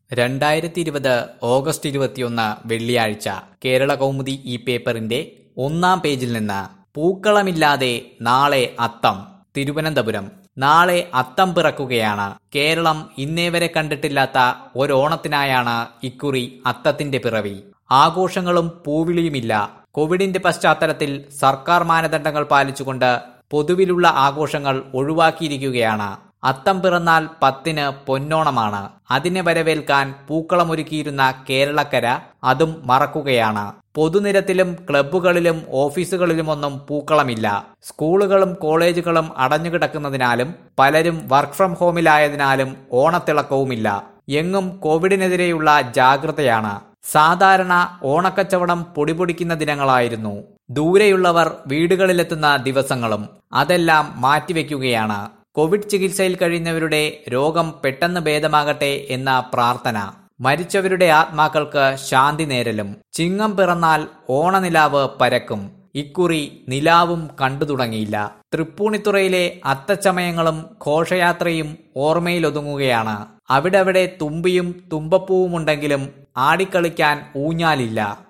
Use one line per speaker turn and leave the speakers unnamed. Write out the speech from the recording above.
2020 August 21 വെള്ളിയാഴ്ച കേരള കൗമുദി ഈ പേപ്പറിന്റെ ഒന്നാം പേജിൽ നിന്ന് പൂക്കളമില്ലാതെ നാളെ അത്തം. തിരുവനന്തപുരം. നാളെ അത്തം പിറക്കുകയാണ്. കേരളം ഇന്നേവരെ കണ്ടിട്ടില്ലാത്ത ഒരോണത്തിനായാണ് ഇക്കുറി അത്തത്തിന്റെ പിറവി. ആഘോഷങ്ങളും പൂവിളിയുമില്ല. കോവിഡിന്റെ പശ്ചാത്തലത്തിൽ സർക്കാർ മാനദണ്ഡങ്ങൾ പാലിച്ചുകൊണ്ട് പൊതുവിലുള്ള ആഘോഷങ്ങൾ ഒഴിവാക്കിയിരിക്കുകയാണ്. അത്തം പിറന്നാൽ 10-ന് പൊന്നോണമാണ്. അതിനെ വരവേൽക്കാൻ പൂക്കളമൊരുക്കിയിരുന്ന കേരളക്കര അതും മറക്കുകയാണ്. പൊതുനിരത്തിലും ക്ലബ്ബുകളിലും ഓഫീസുകളിലുമൊന്നും പൂക്കളമില്ല. സ്കൂളുകളും കോളേജുകളും അടഞ്ഞുകിടക്കുന്നതിനാലും പലരും വർക്ക് ഫ്രം ഹോമിലായതിനാലും ഓണത്തിളക്കവുമില്ല. എങ്ങും കോവിഡിനെതിരെയുള്ള ജാഗ്രതയാണ്. സാധാരണ ഓണക്കച്ചവടം പൊടിപൊടിക്കുന്ന ദിനങ്ങളായിരുന്നു. ദൂരെയുള്ളവർ വീടുകളിലെത്തുന്ന ദിവസങ്ങളും. അതെല്ലാം മാറ്റിവെക്കുകയാണ്. കോവിഡ് ചികിത്സയിൽ കഴിയുന്നവരുടെ രോഗം പെട്ടെന്ന് ഭേദമാകട്ടെ എന്ന പ്രാർത്ഥന. മരിച്ചവരുടെ ആത്മാക്കൾക്ക് ശാന്തി നേരലും. ചിങ്ങം പിറന്നാൽ ഓണനിലാവ് പരക്കും. ഇക്കുറി നിലാവും കണ്ടു തുടങ്ങിയില്ല. തൃപ്പൂണിത്തുറയിലെ അത്തച്ചമയങ്ങളും ഘോഷയാത്രയും ഓർമ്മയിലൊതുങ്ങുകയാണ്. അവിടവിടെ തുമ്പിയും തുമ്പപ്പൂവുമുണ്ടെങ്കിലും ആടിക്കളിക്കാൻ ഊഞ്ഞാലില്ല.